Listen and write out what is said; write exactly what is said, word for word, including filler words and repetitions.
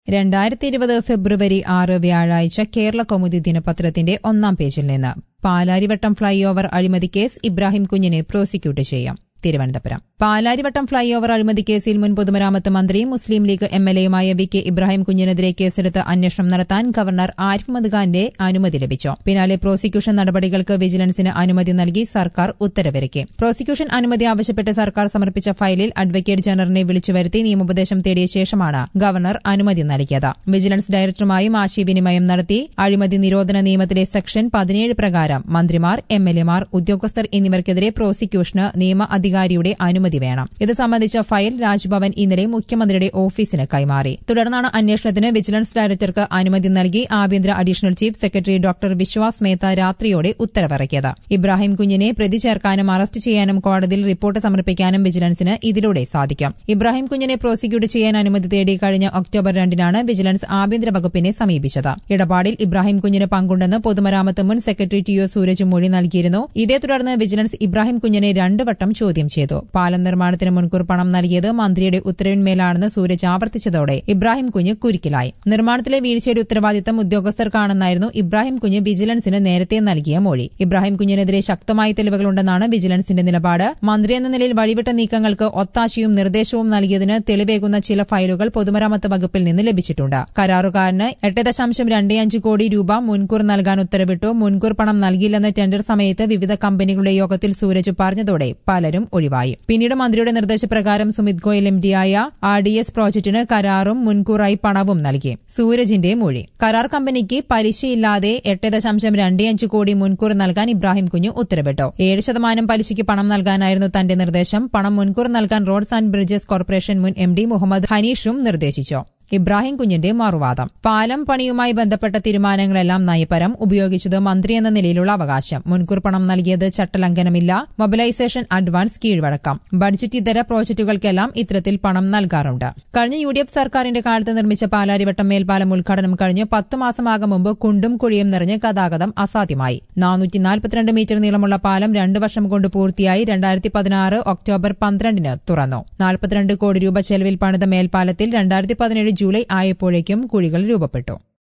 രണ്ടായിരത്തി ഇരുപത് ഫെബ്രുവരി ആറ് വ്യാഴാഴ്ച കേരള കൗമുദി ദിനപത്രത്തിന്റെ ഒന്നാം പേജിൽ നിന്ന് പാലാരിവട്ടം ഫ്ളൈ ഓവർ അഴിമതി കേസ് ഇബ്രാഹിം കുഞ്ഞിനെ പ്രോസിക്യൂട്ട് ചെയ്യാം. തിരുവനന്തപുരം പാലാരിവട്ടം ഫ്ളൈ ഓവർ അഴിമതി കേസിൽ മുൻ പൊതുമരാമത്ത് മന്ത്രിയും മുസ്ലിം ലീഗ് എം എൽ എയുമായ വി കെ ഇബ്രാഹിം കുഞ്ഞിനെതിരെ കേസെടുത്ത് അന്വേഷണം നടത്താൻ ഗവർണർ ആരിഫ് മുഹമ്മദ് ഖാന്റെ അനുമതി ലഭിച്ചു. പിന്നാലെ പ്രോസിക്യൂഷൻ നടപടികൾക്ക് വിജിലൻസിന് അനുമതി നൽകി സർക്കാർ ഉത്തരവിറക്കി. പ്രോസിക്യൂഷൻ അനുമതി ആവശ്യപ്പെട്ട് സർക്കാർ സമർപ്പിച്ച ഫയലിൽ അഡ്വക്കേറ്റ് ജനറലിനെ വിളിച്ചുവരുത്തി നിയമോപദേശം തേടിയ ശേഷമാണ് ഗവർണർ അനുമതി നൽകിയത്. വിജിലൻസ് ഡയറക്ടറുമായും ആശയവിനിമയം നടത്തി. അഴിമതി നിരോധന നിയമത്തിലെ സെക്ഷൻ പതിനേഴ് പ്രകാരം മന്ത്രിമാർ, എം എൽ എമാർ, ഉദ്യോഗസ്ഥർ എന്നിവർക്കെതിരെ പ്രോസിക്യൂഷന് നിയമ അധികാരിയുടെ അനുമതി വേണം. ഇത് സംബന്ധിച്ച ഫയൽ രാജ്ഭവൻ ഇന്നലെ മുഖ്യമന്ത്രിയുടെ ഓഫീസിന് കൈമാറി. തുടർന്നാണ് അന്വേഷണത്തിന് വിജിലൻസ് ഡയറക്ടർക്ക് അനുമതി നൽകി ആഭ്യന്തര additional chief secretary doctor Vishwas Mehta രാത്രിയോടെ ഉത്തരവിറക്കിയത്. ഇബ്രാഹിം കുഞ്ഞിനെ പ്രതി ചേർക്കാനും അറസ്റ്റ് ചെയ്യാനും കോടതിയിൽ റിപ്പോർട്ട് സമർപ്പിക്കാനും വിജിലൻസിന് ഇതിലൂടെ സാധിക്കും. ഇബ്രാഹിം കുഞ്ഞിനെ പ്രോസിക്യൂട്ട് ചെയ്യാൻ അനുമതി തേടി കഴിഞ്ഞ ഒക്ടോബർ രണ്ടിനാണ് വിജിലൻസ് ആഭ്യന്തര വകുപ്പിനെ സമീപിച്ചത്. ഇടപാടിൽ ഇബ്രാഹിം കുഞ്ഞിന് പങ്കുണ്ടെന്ന് പൊതുമരാമത്ത് മുൻ സെക്രട്ടറി ടി ഒ സൂരജ് മൊഴി നൽകിയിരുന്നു. ഇതേ തുടർന്ന് വിജിലൻസ് ഇബ്രാഹിം കുഞ്ഞിനെ രണ്ട് വട്ടം ചോദ്യം ചെയ്തു. പാലം നിർമ്മാണത്തിന് മുൻകൂർ പണം നൽകിയത് മന്ത്രിയുടെ ഉത്തരവിന്മേലാണെന്ന് സൂരജ് ആവർത്തിച്ചതോടെ ഇബ്രാഹിം കുഞ്ഞ് കുരുക്കിലായി. നിർമ്മാണത്തിലെ വീഴ്ചയുടെ ഉത്തരവാദിത്തം ഉദ്യോഗസ്ഥർക്കാണെന്നായിരുന്നു ഇബ്രാഹിം കുഞ്ഞ് വിജിലൻസിന് നേരത്തെ നൽകിയ മൊഴി. ഇബ്രാഹിം കുഞ്ഞിനെതിരെ ശക്തമായ തെളിവുകളുണ്ടെന്നാണ് വിജിലൻസിന്റെ നിലപാട്. മന്ത്രി എന്ന നിലയിൽ വഴിവിട്ട നീക്കങ്ങൾക്ക് ഒത്താശയും നിർദ്ദേശവും നൽകിയതിന് തെളിവേകുന്ന ചില ഫയലുകൾ പൊതുമരാമത്ത് വകുപ്പിൽ നിന്ന് ലഭിച്ചിട്ടുണ്ട്. കരാറുകാരന് എട്ട് ദശാംശം രണ്ട് അഞ്ച് കോടി രൂപ മുൻകൂർ നൽകാൻ ഉത്തരവിട്ടു. മുൻകൂർ പണം നൽകില്ലെന്ന് ടെൻഡർ സമയത്ത് വിവിധ കമ്പനികളുടെ യോഗത്തിൽ സൂരജ് പറഞ്ഞതോടെ പലരും ഒഴിവായി. പിന്നീട് മന്ത്രിയുടെ നിർദ്ദേശപ്രകാരം സുമിത് ഗോയൽ എം ഡിയായ ആർ ഡി എസ് പ്രോജക്ടിന് കരാറും മുൻകൂറായി പണവും നൽകി. സൂരജിന്റെ മൊഴി: കരാർ കമ്പനിക്ക് പലിശയില്ലാതെ എട്ട് ദശാംശം രണ്ട് അഞ്ച് കോടി മുൻകൂർ നൽകാൻ ഇബ്രാഹിം കുഞ്ഞ് ഉത്തരവിട്ടു. ഏഴ് ശതമാനം പലിശയ്ക്ക് പണം നൽകാനായിരുന്നു തന്റെ നിർദ്ദേശം. പണം മുൻകൂർ നൽകാൻ റോഡ്സ് ആൻഡ് ബ്രിഡ്ജസ് കോർപ്പറേഷൻ മുൻ എം ഡി മുഹമ്മദ് ഹനീഷും നിർദ്ദേശിച്ചു. ഇബ്രാഹിം കുഞ്ഞിന്റെ മറുവാദം: പാലം പണിയുമായി ബന്ധപ്പെട്ട തീരുമാനങ്ങളെല്ലാം നയപരം. ഉപയോഗിച്ചത് മന്ത്രി എന്ന നിലയിലുള്ള അവകാശം. മുൻകൂർ പണം നൽകിയത് ചട്ടലംഘനമില്ല. മൊബിലൈസേഷൻ അഡ്വാൻസ് കീഴ്വഴക്കം. ബഡ്ജറ്റ് ഇതര പ്രോജക്ടുകൾക്കെല്ലാം ഇത്തരത്തിൽ പണം നൽകാറുണ്ട്. കഴിഞ്ഞ യു ഡി എഫ് സർക്കാരിന്റെ കാലത്ത് നിർമ്മിച്ച പാലാരിവട്ടം മേൽപ്പാലം ഉദ്ഘാടനം കഴിഞ്ഞ് പത്ത് മാസമാകും മുമ്പ് കുണ്ടും കുഴിയും നിറഞ്ഞ് ഗതാഗതം അസാധ്യമായി. നാനൂറ്റി നാൽപ്പത്തിരണ്ട് മീറ്റർ നീളമുള്ള പാലം രണ്ടു വർഷം കൊണ്ട് പൂർത്തിയായി. രണ്ടായിരത്തി പതിനാറ് ഒക്ടോബർ പന്ത്രണ്ടിന് തുറന്നു. നാൽപ്പത്തിരണ്ട് കോടി രൂപ ചെലവിൽ പണിത മേൽപ്പാലത്തിൽ രണ്ടായിരത്തി പതിനേഴ് ജൂലൈ ആയപ്പോഴേക്കും കുഴികൾ രൂപപ്പെട്ടു.